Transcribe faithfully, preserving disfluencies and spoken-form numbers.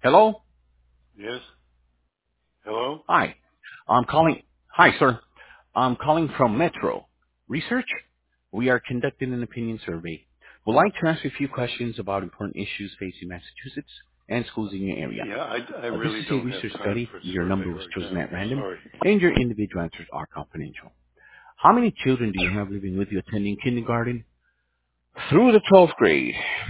Hello? Yes. Hello? Hi. I'm calling. Hi, sir. I'm calling from Metro Research. We are conducting an opinion survey. We'd like to ask you a few questions about important issues facing Massachusetts and schools in your area. Yeah, I, I Uh, this really is a don't have research time study. for a Your survey number was right chosen now. at random, Sorry. and your individual answers are confidential. How many children do you have living with you attending kindergarten through the twelfth grade?